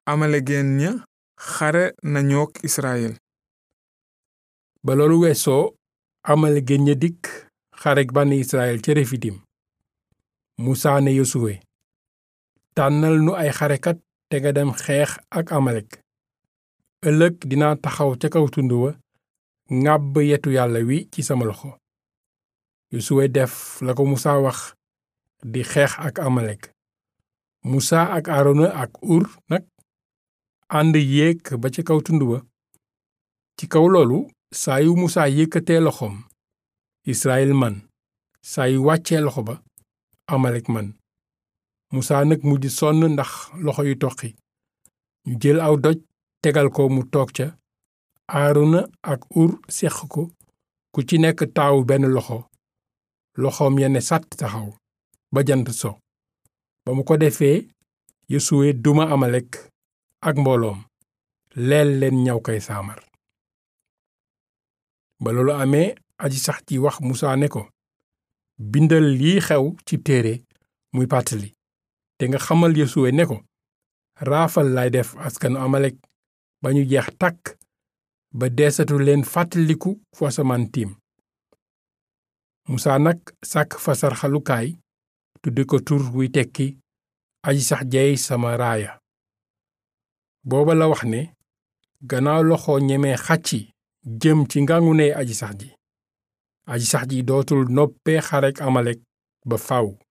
amalekeen ña xare nañook Israyil. ba loolu weesoo amalekeen ña dikk xarek bànni Israyil ca Refidim. Musaa ne Yosuwe, tànnal nu ay xarekat te nga dem xeex ak amalek. ëllëg dinaa taxaw ca kaw tund wa ŋàbb yetu yàlla wi ci sama loxo. Yosuwe def la ko Musaa wax di xeex ak amalek. Musaa ak Aarona ak Ur nag ànd yéeg ba ca kaw tund wa. ci kaw loolu saa yu Musaa yëkkatee loxoom Israyil man, saa yu wàccee loxo ba amalek man. Musaa nag mujj sonn ndax loxo yu toqi. ñu jël aw doj tegal ko mu toog ca. Aarona ak Ur seq ko, ku ci nekk taawu benn loxo. loxoom ya ne sàtt taxaw ba jant so. ba mu ko defee Yosuwe duma amalek ak mbooloom, leel leen ñaw kay saamar. ba loolu amee aji sax ji wax Musaa ne ko, bindal lii xew ci téere muy pàttali, te nga xamal Yosuwe ne ko, raafal laay def askanu amalek ba ñu jeex tàkk ba deesatu leen fàttaliku fu asamaan tiim. Musaa nag sàkk fa sarxalukaay tudde ko tur wuy tekki aji sax jeey sama raaya. booba la wax ne, gannaaw loxo ñemee xàcci jëm ci ngànguney aji sax ji dootul noppee xarek amalek ba faw.